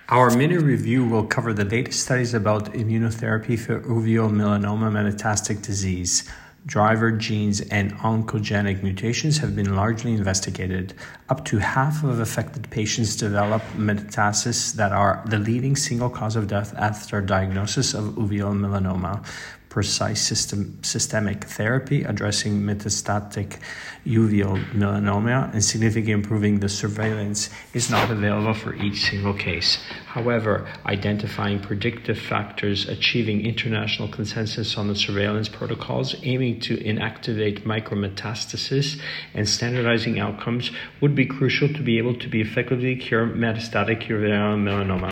Our mini review will cover the latest studies about immunotherapy for uveal melanoma metastatic disease. Driver genes and oncogenic mutations have been largely investigated. Up to half of affected patients develop metastases that are the leading single cause of death after diagnosis of uveal melanoma. Precise systemic therapy addressing metastatic uveal melanoma and significantly improving the surveillance is not available for each single case. However, identifying predictive factors, achieving international consensus on the surveillance protocols, aiming to inactivate micrometastasis, and standardizing outcomes would be crucial to be able to effectively cure metastatic uveal melanoma.